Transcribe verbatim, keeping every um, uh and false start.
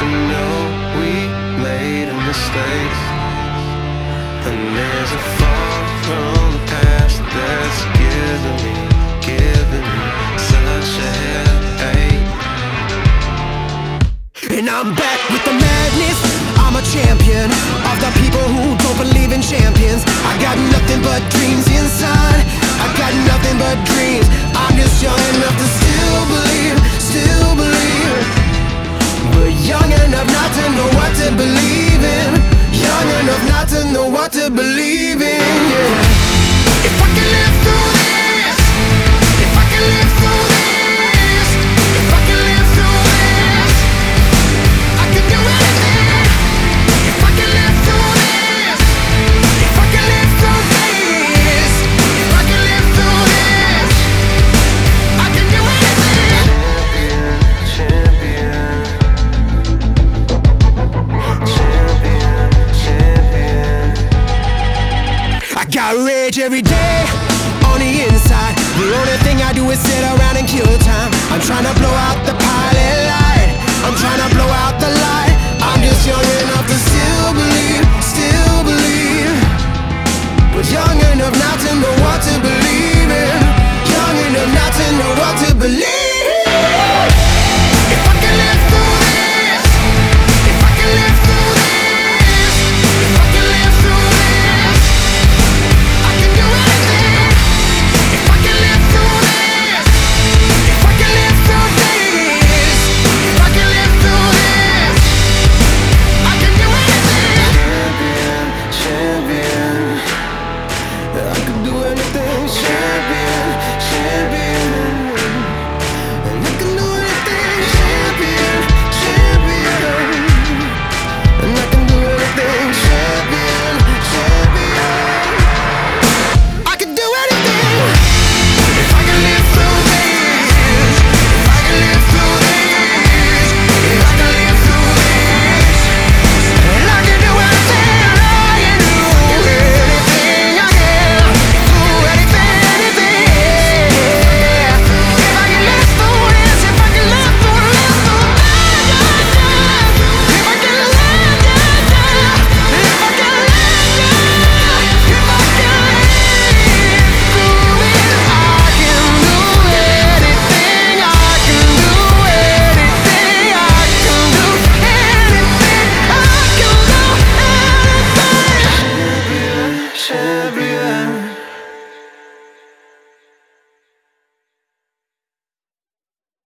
to know we made a mistake, and there's a far from the past that's giving me, giving me such a headache. And I'm back with the madness. I'm a champion of the people who don't believe in champions. I got nothing but dreams inside. I got nothing but dreams. I'm just young enough to still believe, still believe. But young enough not to know what to believe in. Young enough not to know what to believe